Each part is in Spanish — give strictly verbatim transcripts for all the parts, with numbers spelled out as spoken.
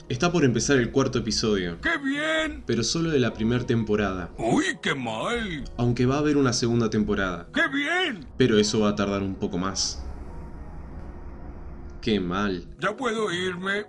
Está por empezar el cuarto episodio. ¡Qué bien! Pero solo de la primera temporada. ¡Uy, qué mal! Aunque va a haber una segunda temporada. ¡Qué bien! Pero eso va a tardar un poco más. ¡Qué mal! ¿Ya puedo irme?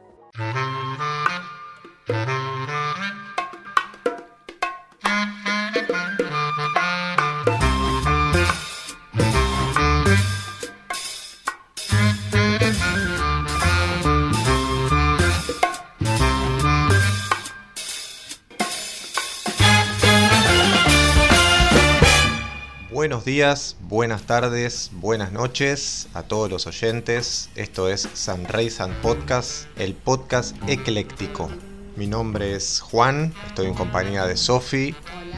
Buenos días, buenas tardes, buenas noches a todos los oyentes. Esto es Sunrise and Podcast, el podcast ecléctico. Mi nombre es Juan, estoy en compañía de Sofi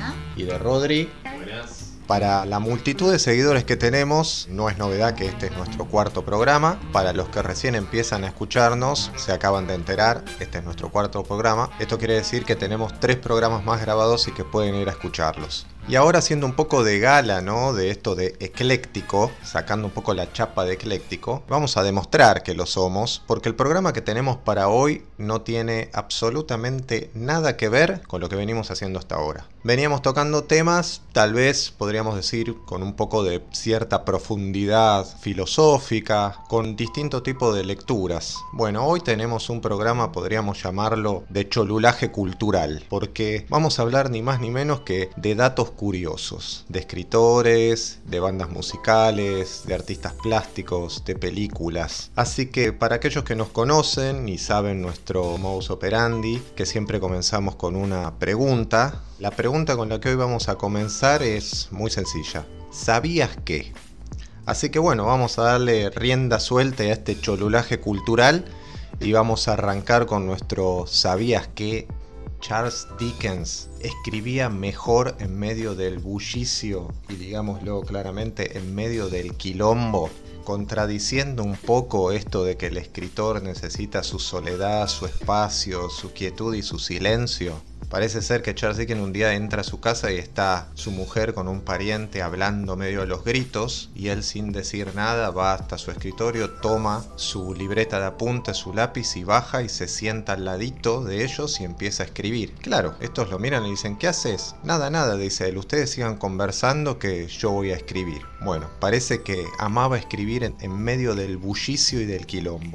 y de Rodri. Buenas. Para la multitud de seguidores que tenemos, no es novedad que este es nuestro cuarto programa. Para los que recién empiezan a escucharnos, se acaban de enterar, este es nuestro cuarto programa. Esto quiere decir que tenemos tres programas más grabados y que pueden ir a escucharlos. Y ahora haciendo un poco de gala, ¿no?, de esto de ecléctico, sacando un poco la chapa de ecléctico, vamos a demostrar que lo somos, porque el programa que tenemos para hoy no tiene absolutamente nada que ver con lo que venimos haciendo hasta ahora. Veníamos tocando temas, tal vez podríamos decir, con un poco de cierta profundidad filosófica, con distinto tipo de lecturas. Bueno, hoy tenemos un programa, podríamos llamarlo, de cholulaje cultural, porque vamos a hablar ni más ni menos que de datos curiosos, de escritores, de bandas musicales, de artistas plásticos, de películas. Así que para aquellos que nos conocen y saben nuestro modus operandi, que siempre comenzamos con una pregunta, la pregunta con la que hoy vamos a comenzar es muy sencilla. ¿Sabías qué? Así que bueno, vamos a darle rienda suelta a este cholulaje cultural y vamos a arrancar con nuestro ¿sabías qué? Charles Dickens escribía mejor en medio del bullicio y, digámoslo claramente, en medio del quilombo, contradiciendo un poco esto de que el escritor necesita su soledad, su espacio, su quietud y su silencio. Parece ser que Charles Dickens un día entra a su casa y está su mujer con un pariente hablando medio a los gritos y él, sin decir nada, va hasta su escritorio, toma su libreta de apuntes, su lápiz y baja y se sienta al ladito de ellos y empieza a escribir. Claro, estos lo miran y dicen: ¿qué haces? Nada, nada, dice él, ustedes sigan conversando que yo voy a escribir. Bueno, parece que amaba escribir en, en medio del bullicio y del quilombo.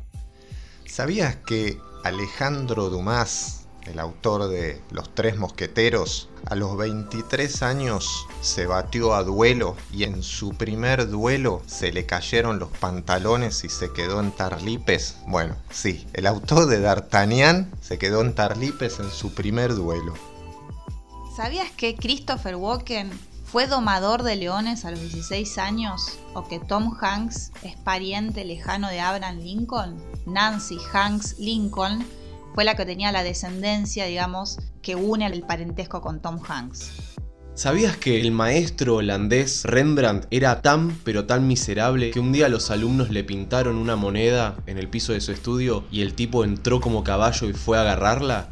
¿Sabías que Alejandro Dumas, el autor de Los Tres Mosqueteros, a los veintitrés años se batió a duelo y en su primer duelo se le cayeron los pantalones y se quedó en tarlipes? Bueno, sí, el autor de D'Artagnan se quedó en tarlipes en su primer duelo. ¿Sabías que Christopher Walken fue domador de leones a los dieciséis años? ¿O que Tom Hanks es pariente lejano de Abraham Lincoln? Nancy Hanks Lincoln fue la que tenía la descendencia, digamos, que une el parentesco con Tom Hanks. ¿Sabías que el maestro holandés Rembrandt era tan pero tan miserable que un día los alumnos le pintaron una moneda en el piso de su estudio y el tipo entró como caballo y fue a agarrarla?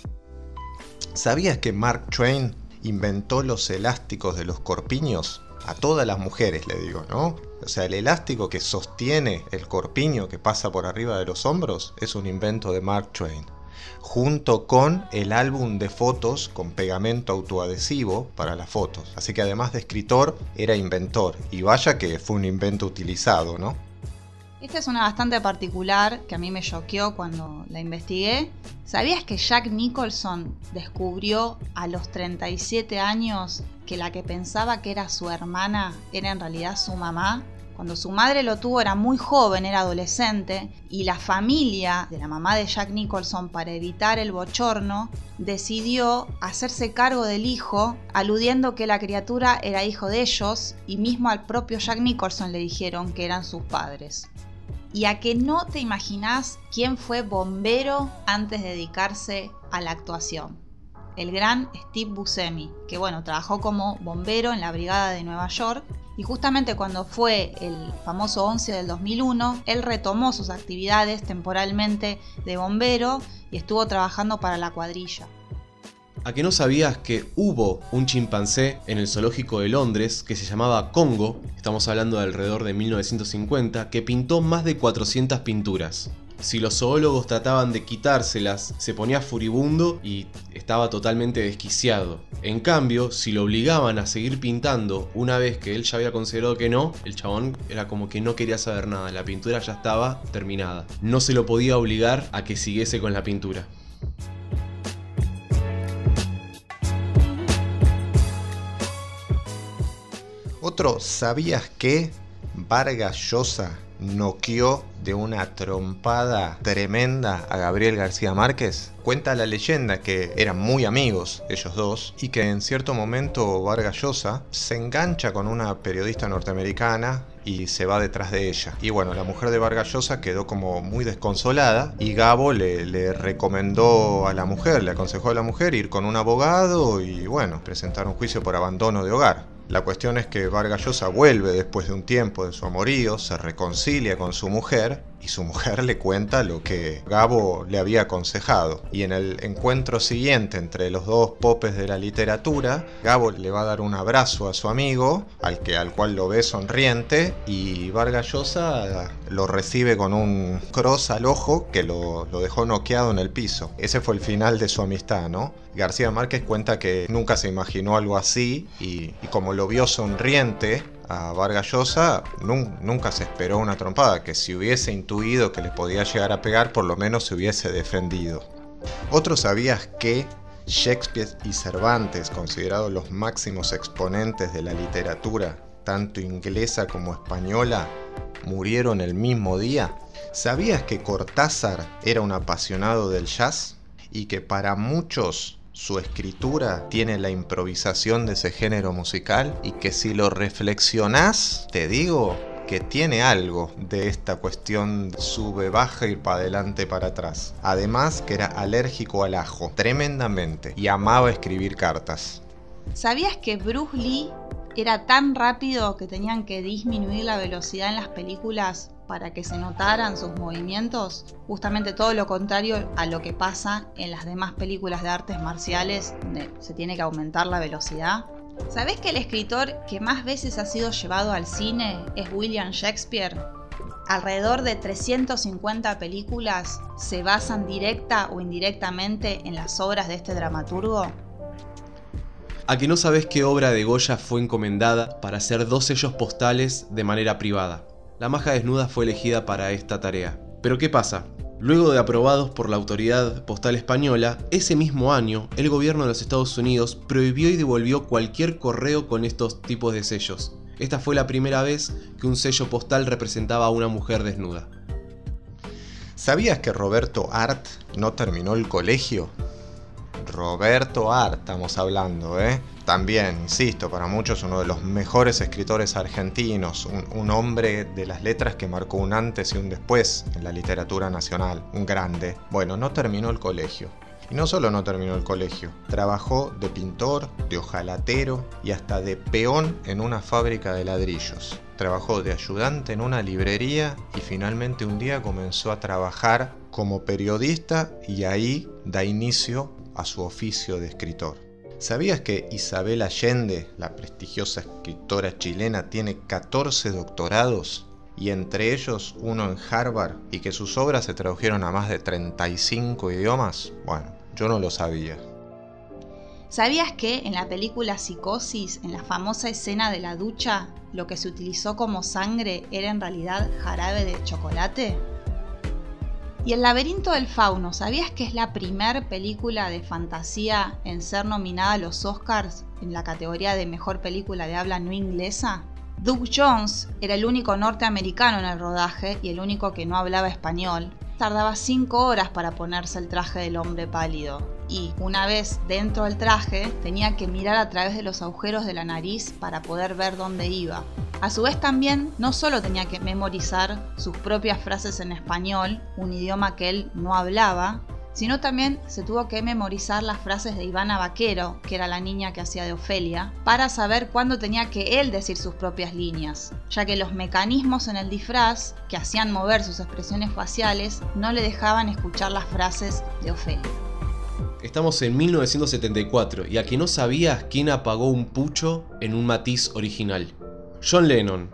¿Sabías que Mark Twain inventó los elásticos de los corpiños? A todas las mujeres le digo, ¿no? O sea, el elástico que sostiene el corpiño que pasa por arriba de los hombros es un invento de Mark Twain, junto con el álbum de fotos con pegamento autoadhesivo para las fotos. Así que además de escritor, era inventor, y vaya que fue un invento utilizado, ¿no? Esta es una bastante particular que a mí me choqueó cuando la investigué. ¿Sabías que Jack Nicholson descubrió a los treinta y siete años que la que pensaba que era su hermana era en realidad su mamá? Cuando su madre lo tuvo era muy joven, era adolescente, y la familia de la mamá de Jack Nicholson, para evitar el bochorno, decidió hacerse cargo del hijo, aludiendo que la criatura era hijo de ellos, y mismo al propio Jack Nicholson le dijeron que eran sus padres. ¿Y a que no te imaginás quién fue bombero antes de dedicarse a la actuación? El gran Steve Buscemi, que bueno, trabajó como bombero en la Brigada de Nueva York, y justamente cuando fue el famoso once del dos mil uno, él retomó sus actividades temporalmente de bombero y estuvo trabajando para la cuadrilla. ¿A que no sabías que hubo un chimpancé en el zoológico de Londres que se llamaba Congo? Estamos hablando de alrededor de mil novecientos cincuenta, que pintó más de cuatrocientas pinturas. Si los zoólogos trataban de quitárselas, se ponía furibundo y estaba totalmente desquiciado. En cambio, si lo obligaban a seguir pintando una vez que él ya había considerado que no, el chabón era como que no quería saber nada, la pintura ya estaba terminada. No se lo podía obligar a que siguiese con la pintura. Otro, ¿sabías que Vargas Llosa noqueó de una trompada tremenda a Gabriel García Márquez? Cuenta la leyenda que eran muy amigos ellos dos y que en cierto momento Vargas Llosa se engancha con una periodista norteamericana y se va detrás de ella. Y bueno, la mujer de Vargas Llosa quedó como muy desconsolada y Gabo le, le recomendó a la mujer, le aconsejó a la mujer ir con un abogado y bueno, presentar un juicio por abandono de hogar. La cuestión es que Vargas Llosa vuelve después de un tiempo de su amorío, se reconcilia con su mujer y su mujer le cuenta lo que Gabo le había aconsejado. Y en el encuentro siguiente entre los dos popes de la literatura, Gabo le va a dar un abrazo a su amigo, al, que, al cual lo ve sonriente, y Vargas Llosa lo recibe con un cross al ojo que lo, lo dejó noqueado en el piso. Ese fue el final de su amistad, ¿no? García Márquez cuenta que nunca se imaginó algo así y, y como lo vio sonriente a Vargas Llosa, nun, nunca se esperó una trompada, que si hubiese intuido que le podía llegar a pegar, por lo menos se hubiese defendido. Otro, ¿sabías que Shakespeare y Cervantes, considerados los máximos exponentes de la literatura, tanto inglesa como española, murieron el mismo día? ¿Sabías que Cortázar era un apasionado del jazz y que para muchos su escritura tiene la improvisación de ese género musical y que si lo reflexionás, te digo que tiene algo de esta cuestión sube, baja, ir para adelante, para atrás? Además que era alérgico al ajo, tremendamente, y amaba escribir cartas. ¿Sabías que Bruce Lee era tan rápido que tenían que disminuir la velocidad en las películas para que se notaran sus movimientos? Justamente todo lo contrario a lo que pasa en las demás películas de artes marciales, donde se tiene que aumentar la velocidad. ¿Sabés que el escritor que más veces ha sido llevado al cine es William Shakespeare? Alrededor de trescientas cincuenta películas se basan directa o indirectamente en las obras de este dramaturgo. ¿A que no sabés qué obra de Goya fue encomendada para hacer dos sellos postales de manera privada? La maja desnuda fue elegida para esta tarea. Pero ¿qué pasa? Luego de aprobados por la autoridad postal española, ese mismo año, el gobierno de los Estados Unidos prohibió y devolvió cualquier correo con estos tipos de sellos. Esta fue la primera vez que un sello postal representaba a una mujer desnuda. ¿Sabías que Roberto Art no terminó el colegio? Roberto Art estamos hablando, ¿eh? También, insisto, para muchos uno de los mejores escritores argentinos, un, un hombre de las letras que marcó un antes y un después en la literatura nacional, un grande. Bueno, no terminó el colegio. Y no solo no terminó el colegio, trabajó de pintor, de ojalatero y hasta de peón en una fábrica de ladrillos. Trabajó de ayudante en una librería y finalmente un día comenzó a trabajar como periodista y ahí da inicio a su oficio de escritor. ¿Sabías que Isabel Allende, la prestigiosa escritora chilena, tiene catorce doctorados? Y entre ellos uno en Harvard, y que sus obras se tradujeron a más de treinta y cinco idiomas. Bueno, yo no lo sabía. ¿Sabías que en la película Psicosis, en la famosa escena de la ducha, lo que se utilizó como sangre era en realidad jarabe de chocolate? Y El laberinto del fauno, ¿sabías que es la primer película de fantasía en ser nominada a los Oscars en la categoría de mejor película de habla no inglesa? Doug Jones era el único norteamericano en el rodaje y el único que no hablaba español. Tardaba cinco horas para ponerse el traje del hombre pálido y una vez dentro del traje tenía que mirar a través de los agujeros de la nariz para poder ver dónde iba. A su vez también no solo tenía que memorizar sus propias frases en español, un idioma que él no hablaba, sino también se tuvo que memorizar las frases de Ivana Vaquero, que era la niña que hacía de Ofelia, para saber cuándo tenía que él decir sus propias líneas, ya que los mecanismos en el disfraz que hacían mover sus expresiones faciales no le dejaban escuchar las frases de Ofelia. Estamos en mil novecientos setenta y cuatro y a que no sabías quién apagó un pucho en un Matiz original. John Lennon.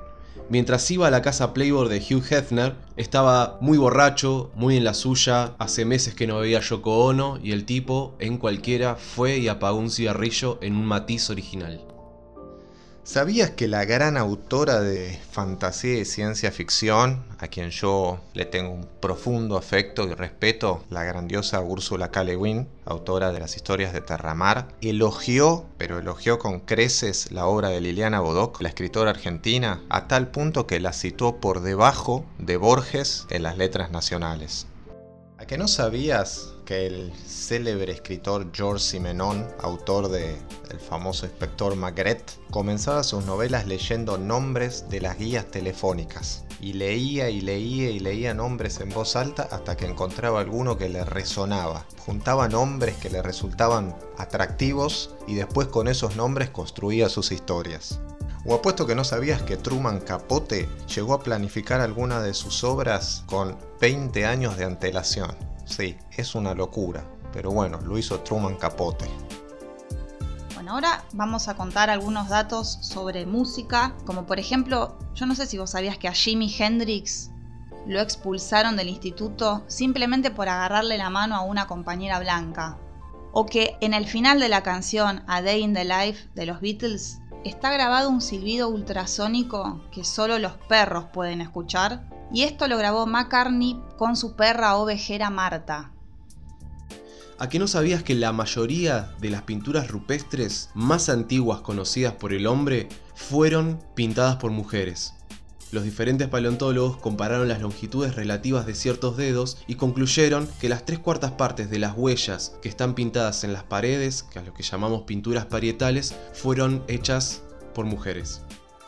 Mientras iba a la casa Playboy de Hugh Hefner, estaba muy borracho, muy en la suya, hace meses que no veía Yoko Ono y el tipo, en cualquiera, fue y apagó un cigarrillo en un Matiz original. ¿Sabías que la gran autora de fantasía y ciencia ficción, a quien yo le tengo un profundo afecto y respeto, la grandiosa Úrsula K. Le Guin, autora de las historias de Terramar, elogió, pero elogió con creces la obra de Liliana Bodoc, la escritora argentina, a tal punto que la citó por debajo de Borges en las letras nacionales? ¿A que no sabías que el célebre escritor Georges Simenon, autor de El famoso Inspector Maigret, comenzaba sus novelas leyendo nombres de las guías telefónicas? Y leía y leía y leía nombres en voz alta hasta que encontraba alguno que le resonaba. Juntaba nombres que le resultaban atractivos y después con esos nombres construía sus historias. O apuesto que no sabías que Truman Capote llegó a planificar alguna de sus obras con veinte años de antelación. Sí, es una locura, pero bueno, lo hizo Truman Capote. Bueno, ahora vamos a contar algunos datos sobre música, como por ejemplo, yo no sé si vos sabías que a Jimi Hendrix lo expulsaron del instituto simplemente por agarrarle la mano a una compañera blanca. O que en el final de la canción A Day in the Life de los Beatles está grabado un silbido ultrasónico que solo los perros pueden escuchar, y esto lo grabó McCartney con su perra ovejera Marta. ¿A que no sabías que la mayoría de las pinturas rupestres más antiguas conocidas por el hombre fueron pintadas por mujeres? Los diferentes paleontólogos compararon las longitudes relativas de ciertos dedos y concluyeron que las tres cuartas partes de las huellas que están pintadas en las paredes, que es lo que llamamos pinturas parietales, fueron hechas por mujeres.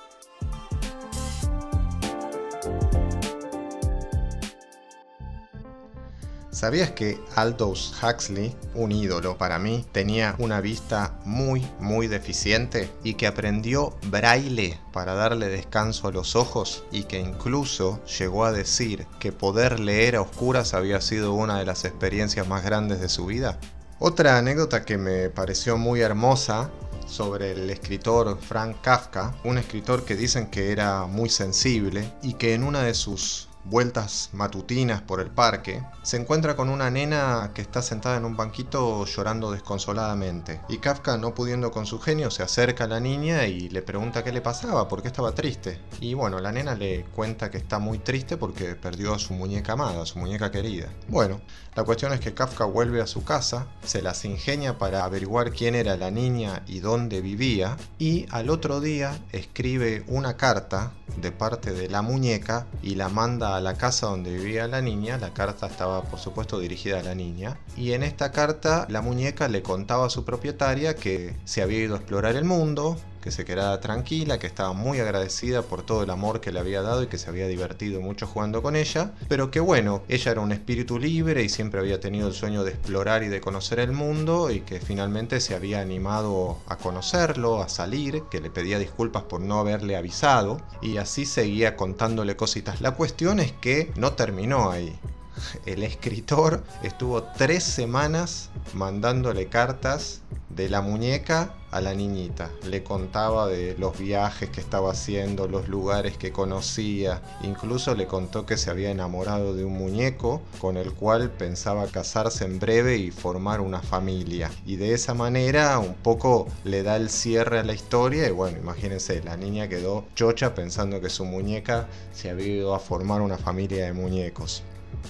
¿Sabías que Aldous Huxley, un ídolo para mí, tenía una vista muy, muy deficiente y que aprendió braille para darle descanso a los ojos y que incluso llegó a decir que poder leer a oscuras había sido una de las experiencias más grandes de su vida? Otra anécdota que me pareció muy hermosa sobre el escritor Frank Kafka, un escritor que dicen que era muy sensible y que en una de sus vueltas matutinas por el parque, se encuentra con una nena que está sentada en un banquito llorando desconsoladamente. Y Kafka, no pudiendo con su genio, se acerca a la niña y le pregunta qué le pasaba, por qué estaba triste. Y bueno, la nena le cuenta que está muy triste porque perdió a su muñeca amada, a su muñeca querida. Bueno, la cuestión es que Kafka vuelve a su casa, se las ingenia para averiguar quién era la niña y dónde vivía, y al otro día escribe una carta de parte de la muñeca y la manda a la casa donde vivía la niña. La carta estaba por supuesto dirigida a la niña, y en esta carta la muñeca le contaba a su propietaria que se había ido a explorar el mundo, que se quedaba tranquila, que estaba muy agradecida por todo el amor que le había dado y que se había divertido mucho jugando con ella, pero que bueno, ella era un espíritu libre y siempre había tenido el sueño de explorar y de conocer el mundo, y que finalmente se había animado a conocerlo, a salir, que le pedía disculpas por no haberle avisado, y así seguía contándole cositas. La cuestión es que no terminó ahí. El escritor estuvo tres semanas mandándole cartas de la muñeca a la niñita. Le contaba de los viajes que estaba haciendo, los lugares que conocía. Incluso le contó que se había enamorado de un muñeco con el cual pensaba casarse en breve y formar una familia. Y de esa manera un poco le da el cierre a la historia. Y bueno, imagínense, la niña quedó chocha pensando que su muñeca se había ido a formar una familia de muñecos.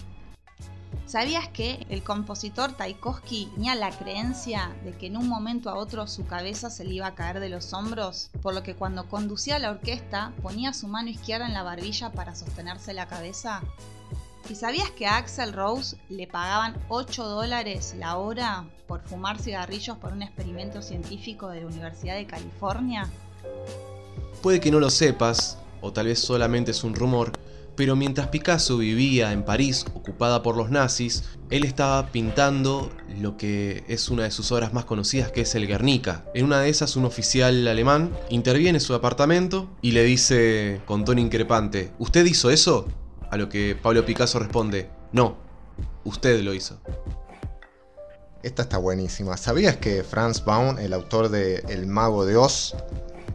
¿Sabías que el compositor Tchaikovsky tenía la creencia de que en un momento a otro su cabeza se le iba a caer de los hombros? Por lo que cuando conducía la orquesta ponía su mano izquierda en la barbilla para sostenerse la cabeza. ¿Y sabías que a Axl Rose le pagaban ocho dólares la hora por fumar cigarrillos por un experimento científico de la Universidad de California? Puede que no lo sepas, o tal vez solamente es un rumor, pero mientras Picasso vivía en París, ocupada por los nazis, él estaba pintando lo que es una de sus obras más conocidas, que es el Guernica. En una de esas, un oficial alemán interviene en su apartamento y le dice con tono increpante: ¿usted hizo eso? A lo que Pablo Picasso responde: no, usted lo hizo. Esta está buenísima. ¿Sabías que Franz Baum, el autor de El Mago de Oz,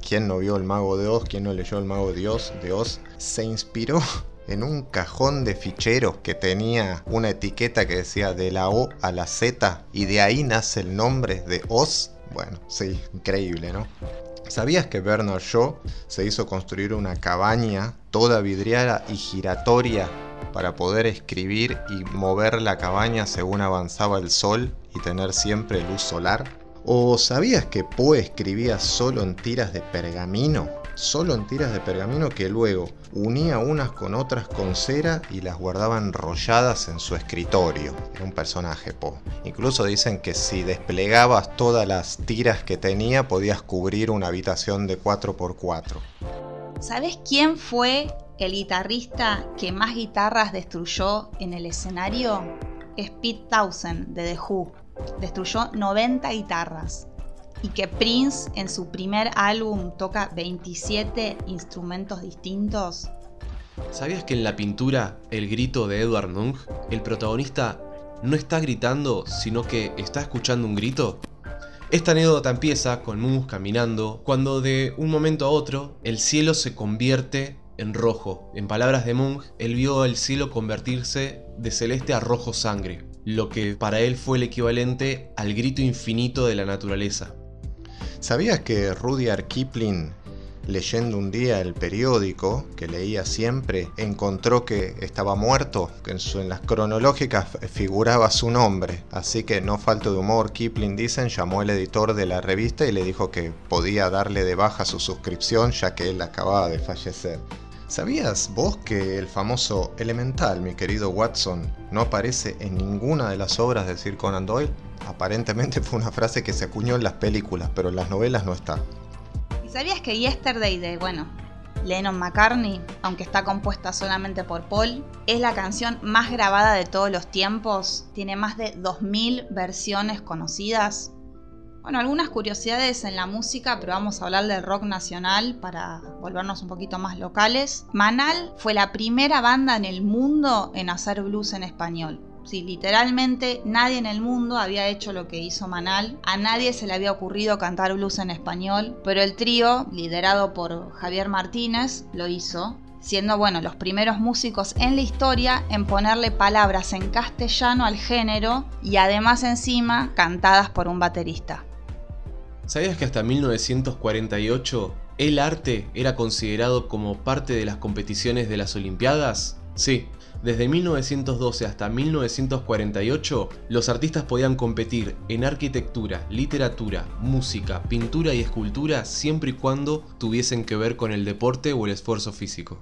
¿quién no vio El Mago de Oz? ¿Quién no leyó El Mago de Oz? de Oz? Se inspiró en un cajón de ficheros que tenía una etiqueta que decía de la O a la Z, y de ahí nace el nombre de Oz. Bueno, sí, increíble, ¿no? ¿Sabías que Bernard Shaw se hizo construir una cabaña toda vidriada y giratoria para poder escribir y mover la cabaña según avanzaba el sol y tener siempre luz solar? ¿O sabías que Poe escribía solo en tiras de pergamino? Solo en tiras de pergamino que luego unía unas con otras con cera y las guardaba enrolladas en su escritorio. Era un personaje, Poe. Incluso dicen que si desplegabas todas las tiras que tenía podías cubrir una habitación de cuatro por cuatro. ¿Sabes quién fue el guitarrista que más guitarras destruyó en el escenario? Es Pete Townshend de The Who. Destruyó noventa guitarras. Y que Prince en su primer álbum toca veintisiete instrumentos distintos. ¿Sabías que en la pintura El grito de Edvard Munch, el protagonista no está gritando, sino que está escuchando un grito? Esta anécdota empieza con Munch caminando, cuando de un momento a otro el cielo se convierte en rojo. En palabras de Munch, él vio el cielo convertirse de celeste a rojo sangre, lo que para él fue el equivalente al grito infinito de la naturaleza. ¿Sabías que Rudyard Kipling, leyendo un día el periódico que leía siempre, encontró que estaba muerto? Que en, su, en las cronológicas figuraba su nombre. Así que, no falto de humor, Kipling, dicen, llamó al editor de la revista y le dijo que podía darle de baja su suscripción ya que él acababa de fallecer. ¿Sabías vos que el famoso Elemental, mi querido Watson, no aparece en ninguna de las obras de Sir Conan Doyle? Aparentemente fue una frase que se acuñó en las películas, pero en las novelas no está. ¿Y sabías que Yesterday de, bueno, Lennon McCartney, aunque está compuesta solamente por Paul, es la canción más grabada de todos los tiempos? Tiene más de dos mil versiones conocidas. Bueno, algunas curiosidades en la música, pero vamos a hablar del rock nacional para volvernos un poquito más locales. Manal fue la primera banda en el mundo en hacer blues en español. Sí, literalmente nadie en el mundo había hecho lo que hizo Manal. A nadie se le había ocurrido cantar blues en español, pero el trío, liderado por Javier Martínez, lo hizo, siendo, bueno, los primeros músicos en la historia en ponerle palabras en castellano al género y además encima cantadas por un baterista. ¿Sabías que hasta mil novecientos cuarenta y ocho el arte era considerado como parte de las competiciones de las Olimpiadas? Sí, desde mil novecientos doce hasta mil novecientos cuarenta y ocho los artistas podían competir en arquitectura, literatura, música, pintura y escultura siempre y cuando tuviesen que ver con el deporte o el esfuerzo físico.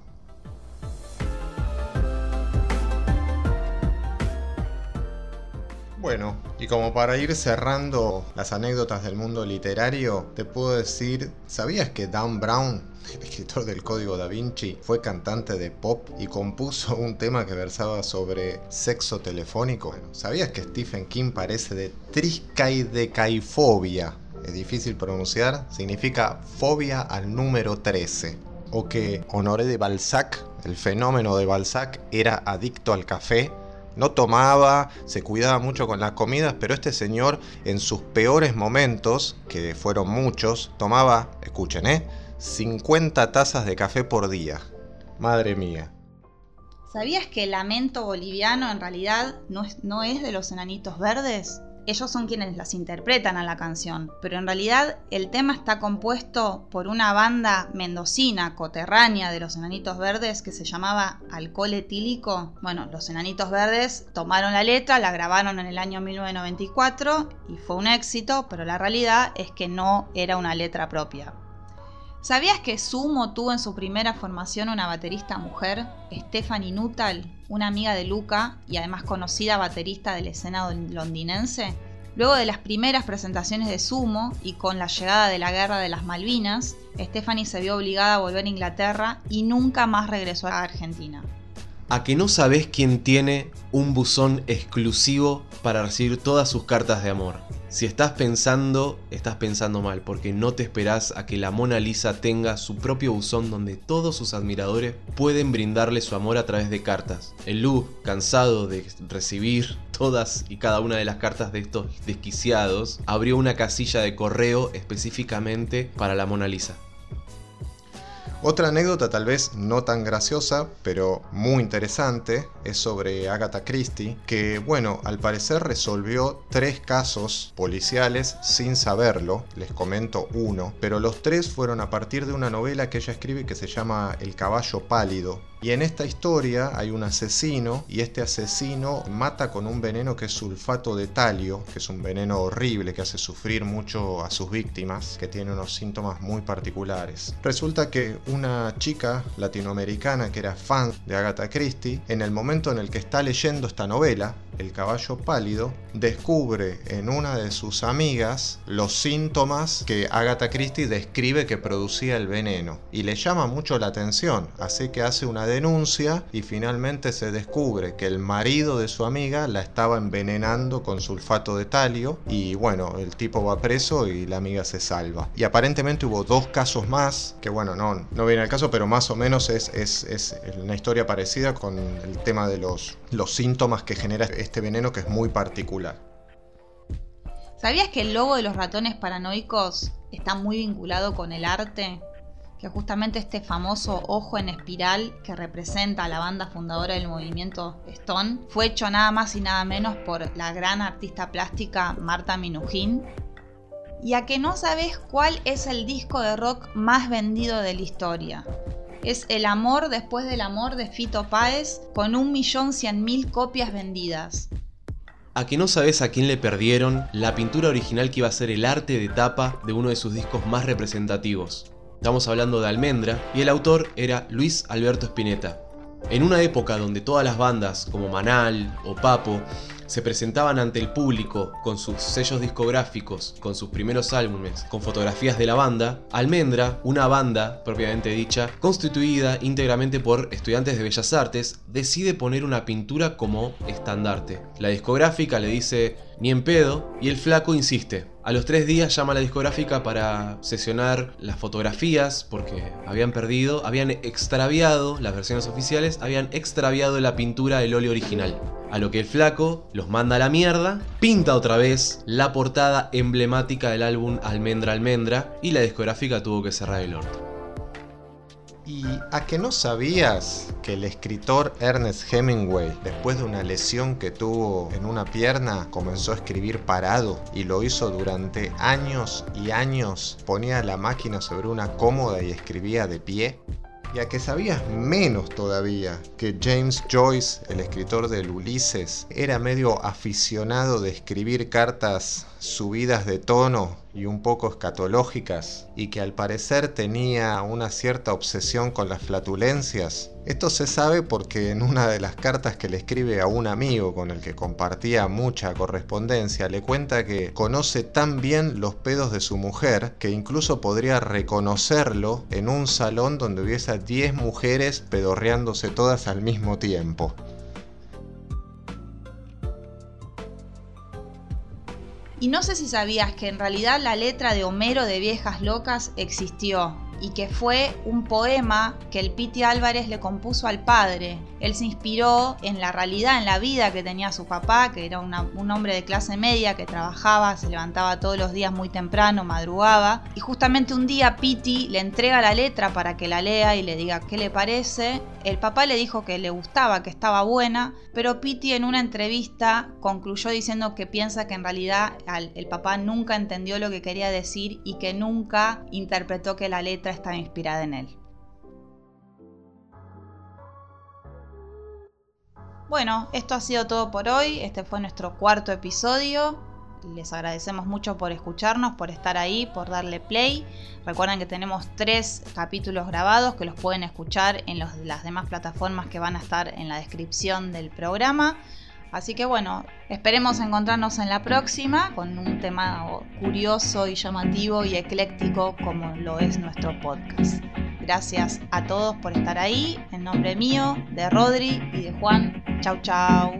Bueno, y como para ir cerrando las anécdotas del mundo literario, te puedo decir, ¿sabías que Dan Brown, el escritor del Código Da Vinci, fue cantante de pop y compuso un tema que versaba sobre sexo telefónico? Bueno, ¿sabías que Stephen King padece de triskaidekaifobia? Es difícil pronunciar, significa fobia al número trece. O que Honoré de Balzac, el fenómeno de Balzac, era adicto al café. No tomaba, se cuidaba mucho con las comidas, pero este señor en sus peores momentos, que fueron muchos, tomaba, escuchen, ¿eh? cincuenta tazas de café por día. Madre mía. ¿Sabías que el lamento boliviano en realidad no es, no es de los Enanitos Verdes? Ellos son quienes las interpretan a la canción, pero en realidad el tema está compuesto por una banda mendocina coterránea de los Enanitos Verdes que se llamaba Alcohol Etílico. Bueno, los Enanitos Verdes tomaron la letra, la grabaron en el año mil novecientos noventa y cuatro y fue un éxito, pero la realidad es que no era una letra propia. ¿Sabías que Sumo tuvo en su primera formación una baterista mujer, Stephanie Nuttall, una amiga de Luca y además conocida baterista de la escena londinense? Luego de las primeras presentaciones de Sumo y con la llegada de la Guerra de las Malvinas, Stephanie se vio obligada a volver a Inglaterra y nunca más regresó a Argentina. ¿A que no sabés quién tiene un buzón exclusivo para recibir todas sus cartas de amor? Si estás pensando, estás pensando mal, porque no te esperás a que la Mona Lisa tenga su propio buzón donde todos sus admiradores pueden brindarle su amor a través de cartas. El Louvre, cansado de recibir todas y cada una de las cartas de estos desquiciados, abrió una casilla de correo específicamente para la Mona Lisa. Otra anécdota tal vez no tan graciosa, pero muy interesante, es sobre Agatha Christie, que bueno, al parecer resolvió tres casos policiales sin saberlo. Les comento uno, pero los tres fueron a partir de una novela que ella escribe que se llama El caballo pálido. Y en esta historia hay un asesino, y este asesino mata con un veneno que es sulfato de talio, que es un veneno horrible que hace sufrir mucho a sus víctimas, que tiene unos síntomas muy particulares. Resulta que una chica latinoamericana que era fan de Agatha Christie, en el momento en el que está leyendo esta novela, El caballo pálido, descubre en una de sus amigas los síntomas que Agatha Christie describe que producía el veneno, y le llama mucho la atención, así que hace una denuncia y finalmente se descubre que el marido de su amiga la estaba envenenando con sulfato de talio, y bueno, el tipo va preso y la amiga se salva. Y aparentemente hubo dos casos más, que bueno, no, no viene al caso, pero más o menos es, es, es una historia parecida con el tema de los, los síntomas que genera este veneno, que es muy particular. ¿Sabías que el logo de los ratones paranoicos está muy vinculado con el arte? Que justamente este famoso ojo en espiral que representa a la banda fundadora del movimiento Stone fue hecho nada más y nada menos por la gran artista plástica Marta Minujín. ¿Y a que no sabes cuál es el disco de rock más vendido de la historia? Es El amor después del amor de Fito Páez, con un millón cien mil copias vendidas. ¿A que no sabes a quién le perdieron la pintura original que iba a ser el arte de tapa de uno de sus discos más representativos? Estamos hablando de Almendra, y el autor era Luis Alberto Spinetta. En una época donde todas las bandas como Manal o Papo se presentaban ante el público con sus sellos discográficos, con sus primeros álbumes, con fotografías de la banda, Almendra, una banda propiamente dicha, constituida íntegramente por estudiantes de Bellas Artes, decide poner una pintura como estandarte. La discográfica le dice ni en pedo, y el flaco insiste. A los tres días llama a la discográfica para sesionar las fotografías porque habían perdido, habían extraviado las versiones oficiales, habían extraviado la pintura del óleo original. A lo que el flaco los manda a la mierda, pinta otra vez la portada emblemática del álbum Almendra Almendra, y la discográfica tuvo que cerrar el orto. ¿Y a que no sabías que el escritor Ernest Hemingway, después de una lesión que tuvo en una pierna, comenzó a escribir parado, y lo hizo durante años y años? Ponía la máquina sobre una cómoda y escribía de pie. ¿Y a que sabías menos todavía que James Joyce, el escritor del Ulises, era medio aficionado de escribir cartas subidas de tono y un poco escatológicas, y que al parecer tenía una cierta obsesión con las flatulencias? Esto se sabe porque en una de las cartas que le escribe a un amigo con el que compartía mucha correspondencia, le cuenta que conoce tan bien los pedos de su mujer que incluso podría reconocerlo en un salón donde hubiese diez mujeres pedorreándose todas al mismo tiempo. Y no sé si sabías que en realidad la letra de Homero de Viejas Locas existió, y que fue un poema que el Piti Álvarez le compuso al padre. Él se inspiró en la realidad, en la vida que tenía su papá, que era una, un hombre de clase media que trabajaba, se levantaba todos los días muy temprano, madrugaba, y justamente un día Piti le entrega la letra para que la lea y le diga qué le parece. El papá le dijo que le gustaba, que estaba buena, pero Piti en una entrevista concluyó diciendo que piensa que en realidad el papá nunca entendió lo que quería decir y que nunca interpretó que la letra estaba inspirada en él. Bueno, esto ha sido todo por hoy. Este fue nuestro cuarto episodio. Les agradecemos mucho por escucharnos, por estar ahí, por darle play. Recuerden que tenemos tres capítulos grabados que los pueden escuchar en los, las demás plataformas que van a estar en la descripción del programa. Así que bueno, esperemos encontrarnos en la próxima con un tema curioso y llamativo y ecléctico como lo es nuestro podcast. Gracias a todos por estar ahí. En nombre mío, de Rodri y de Juan. Chau, chau.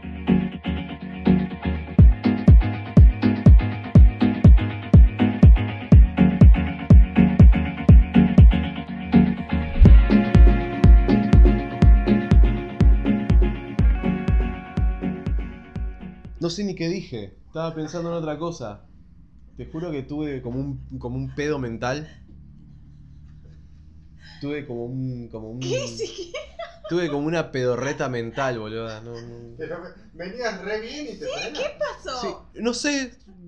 No sé ni qué dije, estaba pensando en otra cosa. Te juro que tuve como un, como un pedo mental. tuve como un... Como un ¿Qué siquiera? tuve como una pedorreta mental, boludo. No, no. Pero venías re bien y te ¿Qué pasó? Sí, no sé,